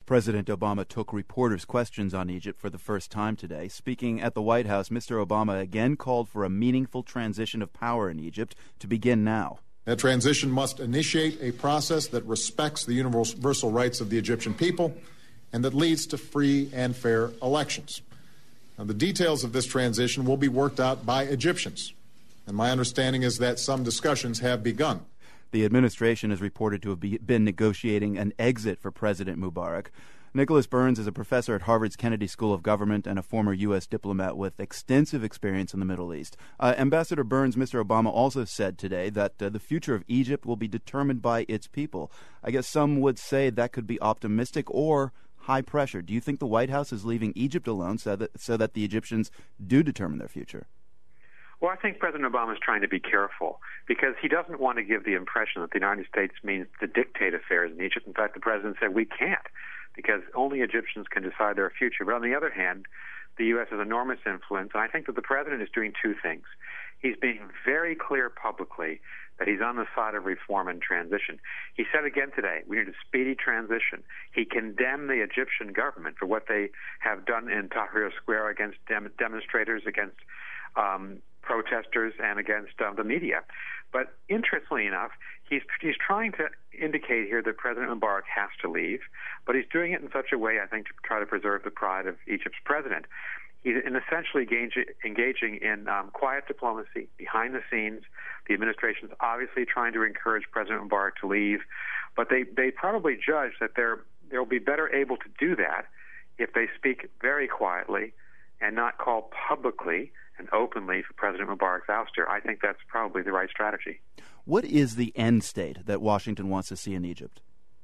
President Obama took reporters' questions on Egypt for the first time today. Speaking at the White House, Mr. Obama again called for a meaningful transition of power in Egypt to begin now. That transition must initiate a process that respects the universal rights of the Egyptian people and that leads to free and fair elections. Now, the details of this transition will be worked out by Egyptians, and my understanding is that some discussions have begun. The administration is reported to have been negotiating an exit for President Mubarak. Nicholas Burns is a professor at Harvard's Kennedy School of Government and a former U.S. diplomat with extensive experience in the Middle East. Ambassador Burns, Mr. Obama also said today that the future of Egypt will be determined by its people. I guess some would say that could be optimistic or high pressure. Do you think the White House is leaving Egypt alone so that the Egyptians do determine their future? Well, I think President Obama is trying to be careful because he doesn't want to give the impression that the United States means to dictate affairs in Egypt. In fact, the president said we can't because only Egyptians can decide their future. But on the other hand, the U.S. has enormous influence, and I think that the president is doing two things. He's being very clear publicly that he's on the side of reform and transition. He said again today, we need a speedy transition. He condemned the Egyptian government for what they have done in Tahrir Square against demonstrators, against protesters, and against the media. But interestingly enough, he's trying to indicate here that President Mubarak has to leave, but he's doing it in such a way, I think, to try to preserve the pride of Egypt's president. He's essentially engaging in quiet diplomacy behind the scenes. The administration's obviously trying to encourage President Mubarak to leave, but they probably judge that they'll be better able to do that if they speak very quietly and not call publicly and openly for President Mubarak's ouster. I think that's probably the right strategy. What is the end state that Washington wants to see in Egypt?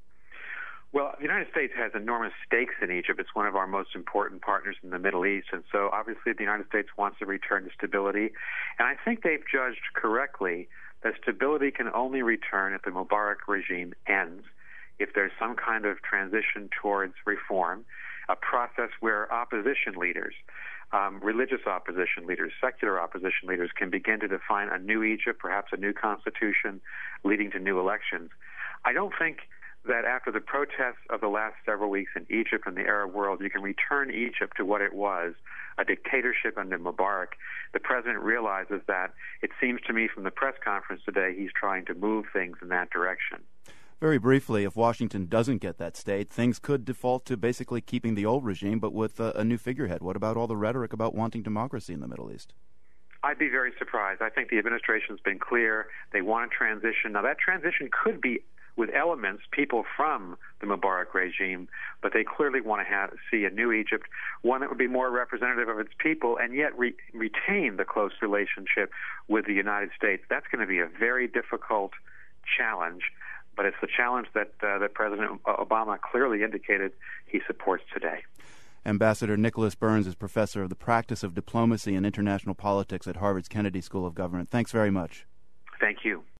Well, the United States has enormous stakes in Egypt. It's one of our most important partners in the Middle East, and so obviously the United States wants to return to stability. And I think they've judged correctly that stability can only return if the Mubarak regime ends, if there's some kind of transition towards reform, a process where opposition leaders, religious opposition leaders, secular opposition leaders can begin to define a new Egypt, perhaps a new constitution leading to new elections. I don't think that after the protests of the last several weeks in Egypt and the Arab world, you can return Egypt to what it was, a dictatorship under Mubarak. The president realizes that. It seems to me from the press conference today he's trying to move things in that direction. Very briefly, if Washington doesn't get that state, things could default to basically keeping the old regime, but with a new figurehead. What about all the rhetoric about wanting democracy in the Middle East? I'd be very surprised. I think the administration's been clear. They want a transition. Now, that transition could be with elements, people from the Mubarak regime, but they clearly want to see a new Egypt, one that would be more representative of its people and yet retain the close relationship with the United States. That's going to be a very difficult challenge, but it's the challenge that President Obama clearly indicated he supports today. Ambassador Nicholas Burns is professor of the practice of diplomacy and international politics at Harvard's Kennedy School of Government. Thanks very much. Thank you.